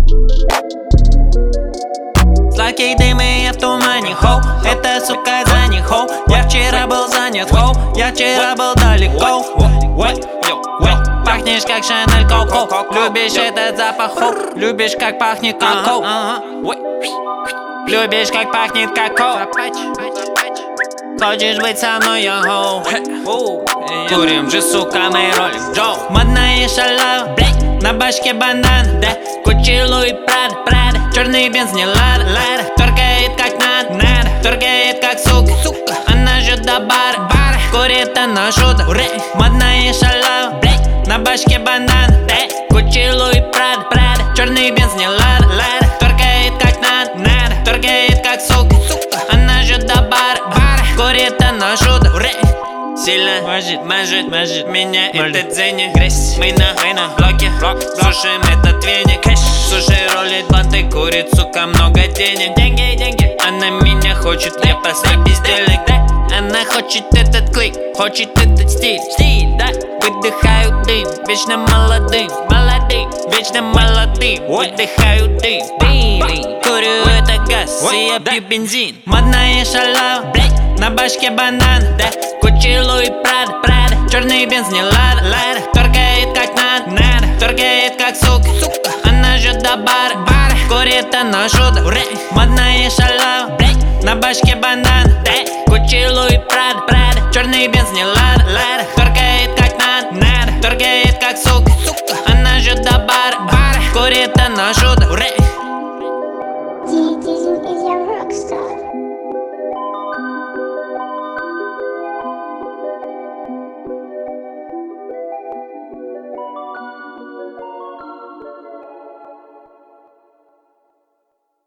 Сладкий дым и я в тумане, хоу. Это, сука, за них, хоу. Я вчера был занят, хоу. Я вчера был далеко. Пахнешь как Шанель Коко. Любишь этот запах, хоу. Любишь как пахнет коко. Любишь как пахнет коко. Хочешь быть со мной, я хоу. Курим же, сука, мы ролим Джо. Модная шалава, блядь, на башке бандан, да. Гуччи, Луи, Прада, черный бенз не лада, торкает как надо, торкает как сука. Она же до бара, курит она шута. Модная шалава, блядь, на башке бандан, да. Гуччи, Луи, Прада, черный бенз не лада, торкает как надо, торкает как сука. Она же до бара, курит она шута. Сильно мажет меня этот зенит. Мы на блоке, слушаем этот веник. Слушай, ролит банты, курит, сука, много денег. Деньги, она меня хочет, я постой бездельник. Она хочет этот клик, хочет этот стиль, да. Выдыхаю дым, вечно молодым, вечно молодым. Выдыхаю дым, курю это газ, и я пью бензин. Модная шалава, блядь, на башке банан, да. Гуччи, Луи, Прада, черный бенз не лада, торкает как надо, торкает как сука. Она же до бара, курит она шута. Модная шалава, блядь, на башке банан, да. Гуччи, Луи, Прада, черный бенз не лада, торкает как надо, торкает как сука. Она же до бара, курит она шута.